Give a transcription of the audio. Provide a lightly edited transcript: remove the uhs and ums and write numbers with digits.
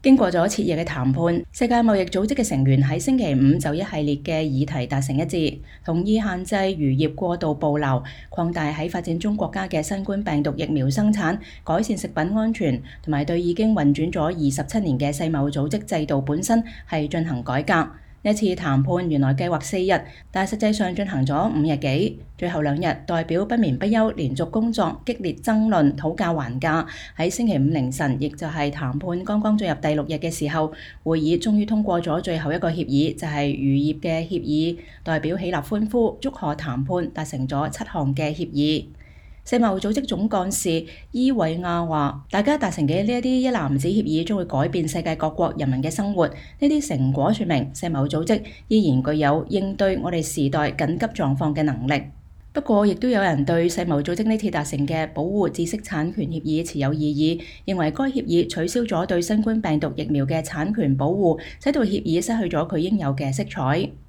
經過咗徹夜嘅談判，世界貿易組織嘅成員喺星期五就一系列嘅議題達成一致，同意限制漁業過度捕撈，擴大喺發展中國家嘅新冠病毒疫苗生產，改善食品安全，同埋對已經運轉咗27年嘅世貿組織制度本身係進行改革。呢次談判原來計劃4日，但實際上進行咗5日幾，最後2日代表不眠不休，連續工作，激烈爭論，討價還價。喺星期五凌晨，亦就係談判剛剛進入第6日嘅時候，會議終於通過咗最後一個協議，就係漁業嘅協議，代表起立歡呼，祝賀談判達成咗7項嘅協議。世貿組織總幹事伊維亞話：大家達成嘅呢一啲一籃子協議將會改變世界各國人民嘅生活。呢啲成果說明世貿組織依然具有應對我哋時代緊急狀況嘅能力。不過，亦都有人對世貿組織呢次達成嘅保護知識產權協議持有異議，認為該協議取消咗對新冠病毒疫苗嘅產權保護，使到協議失去咗佢應有嘅色彩。